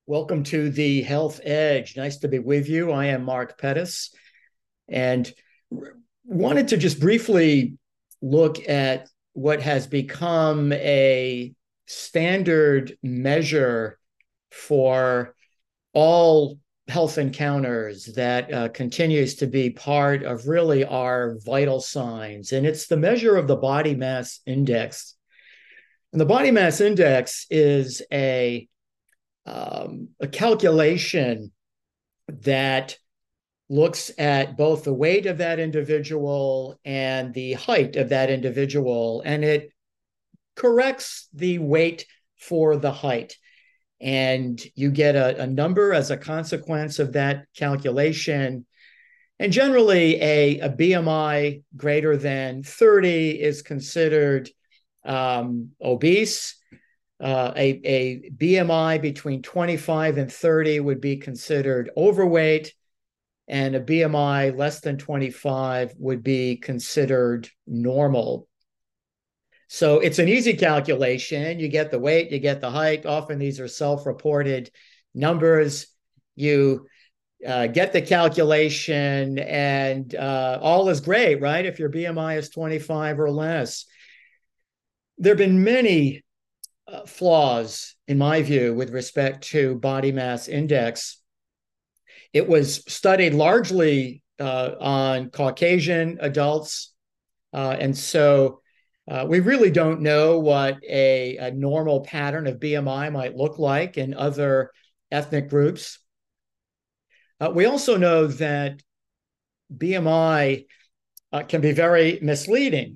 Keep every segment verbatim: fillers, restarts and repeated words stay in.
Welcome to the Health Edge. Nice to be with you. I am Mark Pettis, and wanted to just briefly look at what has become a standard measure for all health encounters that uh, continues to be part of really our vital signs. And it's the measure of the body mass index. And the body mass index is a um, a calculation that looks at both the weight of that individual and the height of that individual, and it corrects the weight for the height. And you get a, a number as a consequence of that calculation. And generally, a, a B M I greater than thirty is considered um, obese. Uh, a, a B M I between twenty-five and thirty would be considered overweight, and a B M I less than twenty-five would be considered normal. So it's an easy calculation. You get the weight, you get the height. Often these are self-reported numbers. You uh, get the calculation, and uh, all is great, right? If your B M I is twenty-five or less. There have been many Uh, flaws, in my view, with respect to body mass index. It was studied largely uh, on Caucasian adults. Uh, and so uh, we really don't know what a, a normal pattern of B M I might look like in other ethnic groups. Uh, we also know that B M I uh, can be very misleading.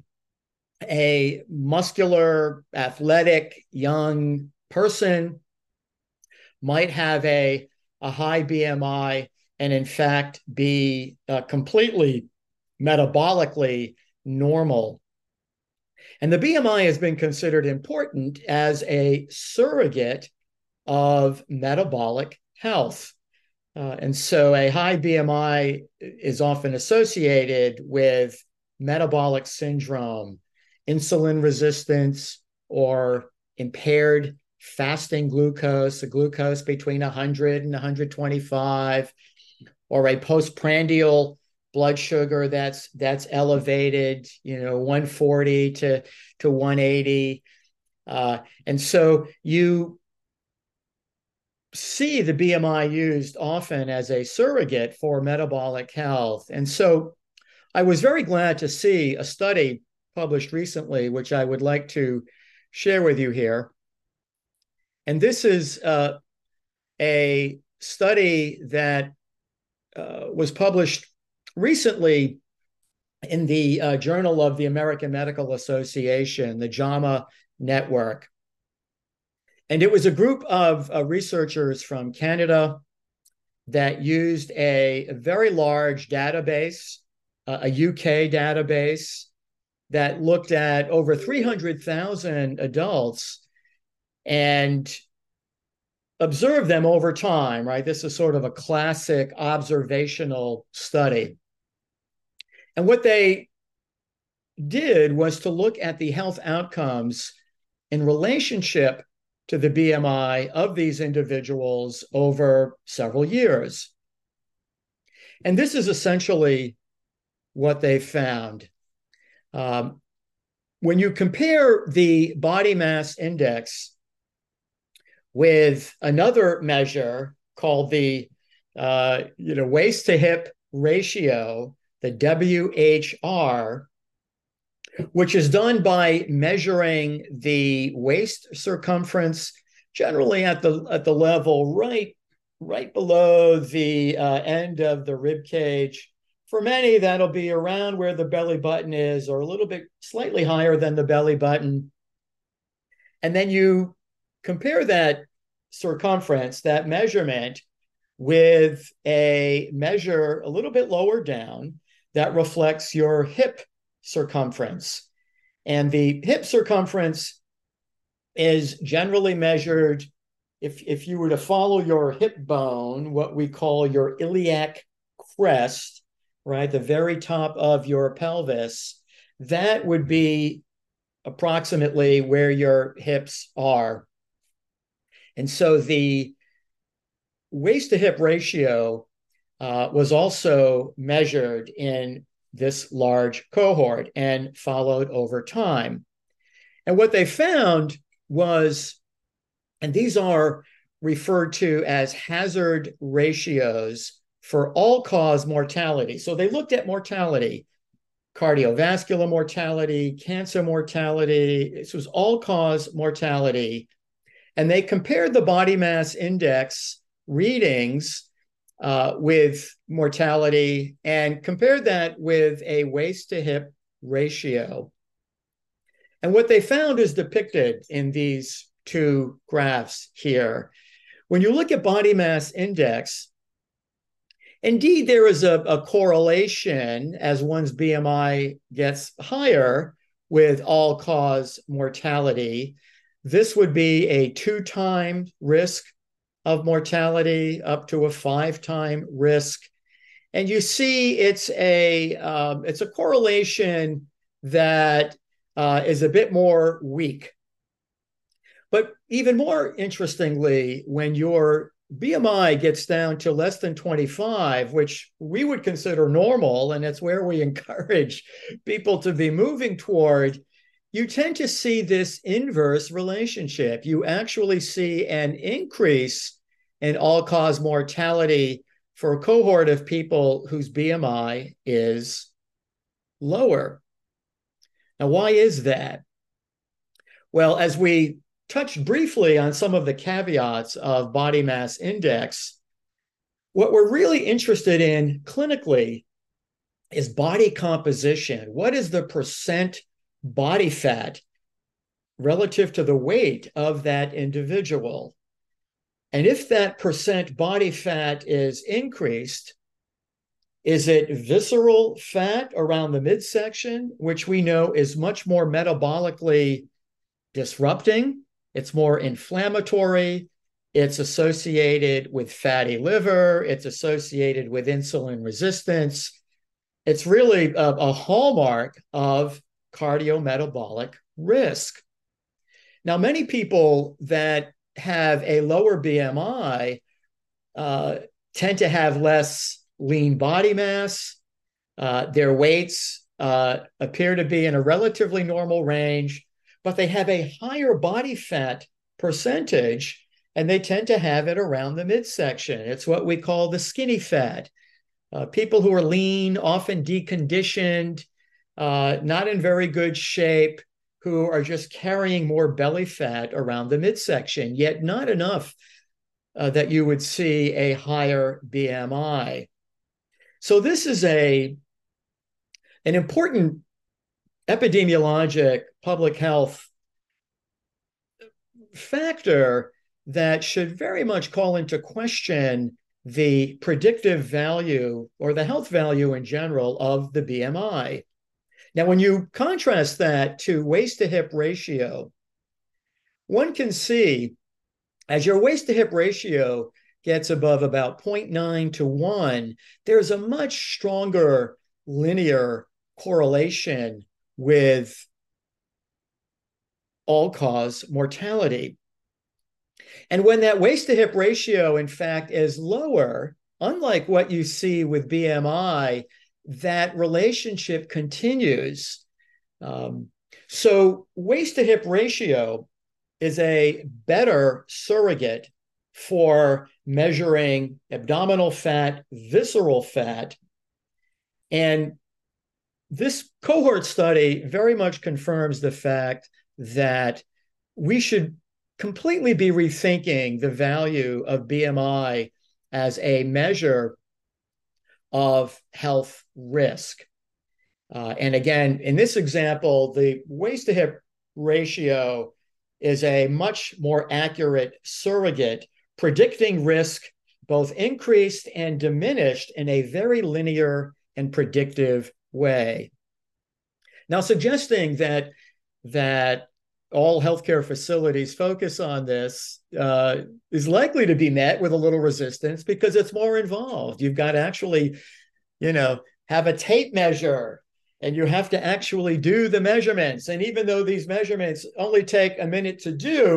A muscular, athletic, young person might have a, a high B M I and, in fact, be uh, completely metabolically normal. And the B M I has been considered important as a surrogate of metabolic health. Uh, and so a high B M I is often associated with metabolic syndrome, insulin resistance, or impaired fasting glucose, a glucose between one hundred and one hundred twenty-five, or a postprandial blood sugar that's that's elevated, you know, one forty to, to one eighty. Uh, and so you see the B M I used often as a surrogate for metabolic health. And so I was very glad to see a study published recently, which I would like to share with you here. And this is uh, a study that uh, was published recently in the uh, Journal of the American Medical Association, the JAMA Network. And it was a group of uh, researchers from Canada that used a, a very large database, uh, a U K database, that looked at over three hundred thousand adults and observed them over time, right? This is sort of a classic observational study. And what they did was to look at the health outcomes in relationship to the B M I of these individuals over several years. And this is essentially what they found. Um, when you compare the body mass index with another measure called the uh, you know, waist to hip ratio, the W H R, which is done by measuring the waist circumference, generally at the at the level right right below the uh, end of the rib cage. For many, that'll be around where the belly button is, or a little bit slightly higher than the belly button. And then you compare that circumference, that measurement, with a measure a little bit lower down that reflects your hip circumference. And the hip circumference is generally measured, if, if you were to follow your hip bone, what we call your iliac crest, right, the very top of your pelvis, that would be approximately where your hips are. And so the waist to hip ratio uh, was also measured in this large cohort and followed over time. And what they found was, and these are referred to as hazard ratios for all-cause mortality. So they looked at mortality, cardiovascular mortality, cancer mortality. This was all-cause mortality. And they compared the body mass index readings uh, with mortality and compared that with a waist to hip ratio. And what they found is depicted in these two graphs here. When you look at body mass index, indeed, there is a, a correlation as one's B M I gets higher with all-cause mortality. This would be a two-time risk of mortality up to a five-time risk. And you see it's a, um, it's a correlation that uh, is a bit more weak. But even more interestingly, when your B M I gets down to less than twenty-five, which we would consider normal, and it's where we encourage people to be moving toward, you tend to see this inverse relationship. You actually see an increase in all-cause mortality for a cohort of people whose B M I is lower. Now, why is that? Well, as we touched briefly on some of the caveats of body mass index, what we're really interested in clinically is body composition. What is the percent body fat relative to the weight of that individual? And if that percent body fat is increased, is it visceral fat around the midsection, which we know is much more metabolically disrupting? It's more inflammatory. It's associated with fatty liver. It's associated with insulin resistance. It's really a, a hallmark of cardiometabolic risk. Now, many people that have a lower B M I uh, tend to have less lean body mass. Uh, their weights uh, appear to be in a relatively normal range, but they have a higher body fat percentage, and they tend to have it around the midsection. It's what we call the skinny fat. Uh, people who are lean, often deconditioned, uh, not in very good shape, who are just carrying more belly fat around the midsection, yet not enough uh, that you would see a higher B M I. So this is a, an important epidemiologic public health factor that should very much call into question the predictive value or the health value in general of the B M I. Now, when you contrast that to waist to hip ratio, one can see as your waist to hip ratio gets above about zero point nine to one, there's a much stronger linear correlation with all-cause mortality. And when that waist to hip ratio, in fact, is lower, unlike what you see with B M I, that relationship continues. Um, so waist to hip ratio is a better surrogate for measuring abdominal fat, visceral fat. And this cohort study very much confirms the fact that we should completely be rethinking the value of B M I as a measure of health risk. Uh, and again, in this example, the waist to hip ratio is a much more accurate surrogate, predicting risk both increased and diminished in a very linear and predictive way. Now, suggesting that, that all healthcare facilities focus on this uh, is likely to be met with a little resistance because it's more involved. You've got to actually, you know, have a tape measure, and you have to actually do the measurements. And even though these measurements only take a minute to do,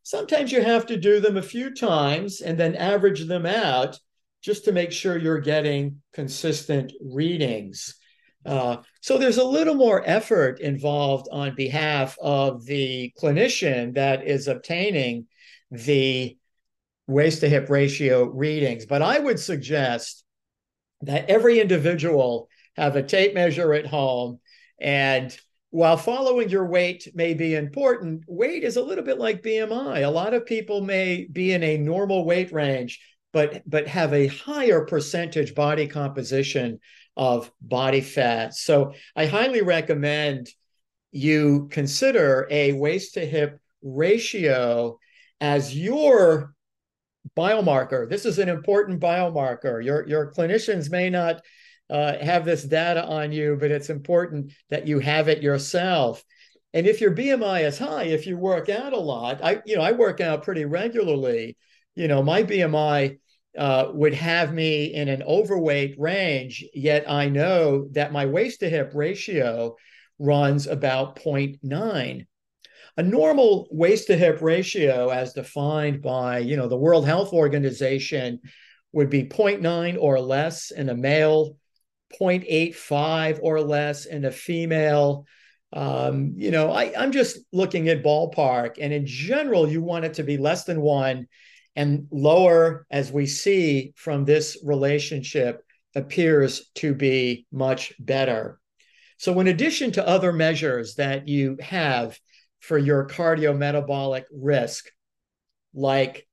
Sometimes you have to do them a few times and then average them out just to make sure you're getting consistent readings. Uh, so there's a little more effort involved on behalf of the clinician that is obtaining the waist to hip ratio readings. But I would suggest that every individual have a tape measure at home. And while following your weight may be important, weight is a little bit like B M I. A lot of people may be in a normal weight range, but, but have a higher percentage body composition of body fat. So I highly recommend you consider a waist to hip ratio as your biomarker. This is an important biomarker. Your, your clinicians may not uh, have this data on you, but it's important that you have it yourself. And if your B M I is high, if you work out a lot, I, you know, I work out pretty regularly. You know, my B M I uh, would have me in an overweight range, yet I know that my waist to hip ratio runs about zero point nine. A normal waist to hip ratio, as defined by, you know, the World Health Organization, would be zero point nine or less in a male, zero point eight five or less in a female. Um, you know, I, I'm just looking at ballpark, and in general, you want it to be less than one, and lower, as we see from this relationship, appears to be much better. So in addition to other measures that you have for your cardiometabolic risk, like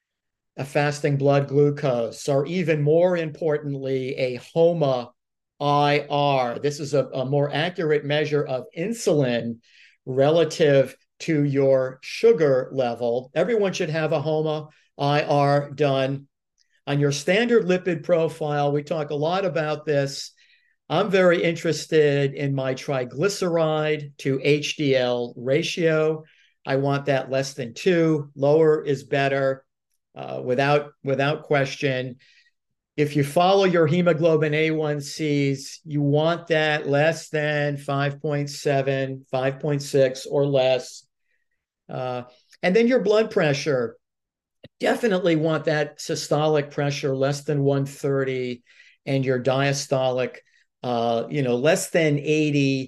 a fasting blood glucose, or even more importantly, a HOMA I R. This is a, a more accurate measure of insulin relative to your sugar level. Everyone should have a HOMA I R done. On your standard lipid profile, we talk a lot about this. I'm very interested in my triglyceride to H D L ratio. I want that less than two. Lower is better, uh, without, without question. If you follow your hemoglobin A one C's, you want that less than five point seven, five point six or less. Uh, and then your blood pressure. Definitely want that systolic pressure less than one thirty, and your diastolic Uh, you know, less than eighty.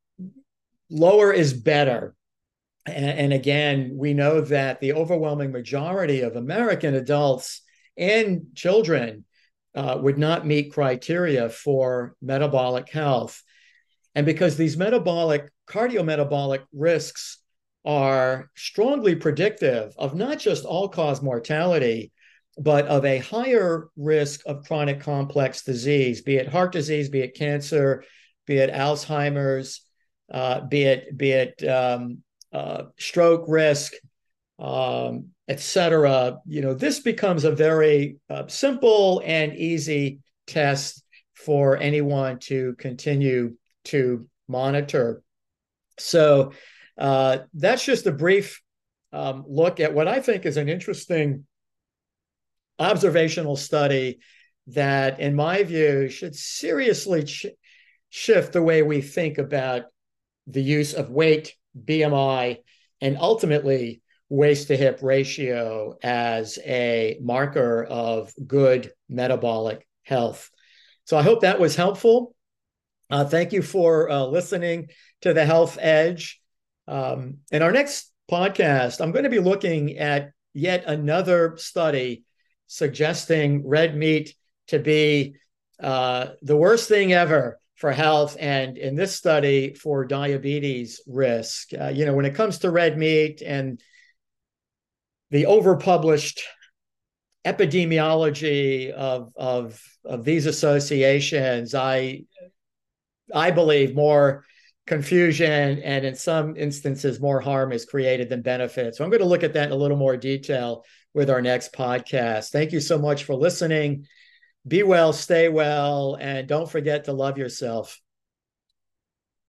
Lower is better. And, and again, we know that the overwhelming majority of American adults and children uh, would not meet criteria for metabolic health. And because these metabolic, cardiometabolic risks are strongly predictive of not just all-cause mortality, but of a higher risk of chronic complex disease, be it heart disease, be it cancer, be it Alzheimer's, uh, be it, be it um, uh, stroke risk, um, et cetera. You know, this becomes a very uh, simple and easy test for anyone to continue to monitor. So uh, that's just a brief um, look at what I think is an interesting observational study that, in my view, should seriously ch- shift the way we think about the use of weight, B M I, and ultimately waist to hip ratio as a marker of good metabolic health. So I hope that was helpful. Uh, thank you for uh, listening to The Health Edge. Um, in our next podcast, I'm going to be looking at yet another study suggesting red meat to be uh, the worst thing ever for health, and in this study for diabetes risk. Uh, you know, when it comes to red meat and the overpublished epidemiology of, of, of these associations, I, I believe more confusion and in some instances more harm is created than benefit. So I'm going to look at that in a little more detail with our next podcast. Thank you so much for listening. Be well, stay well, and don't forget to love yourself.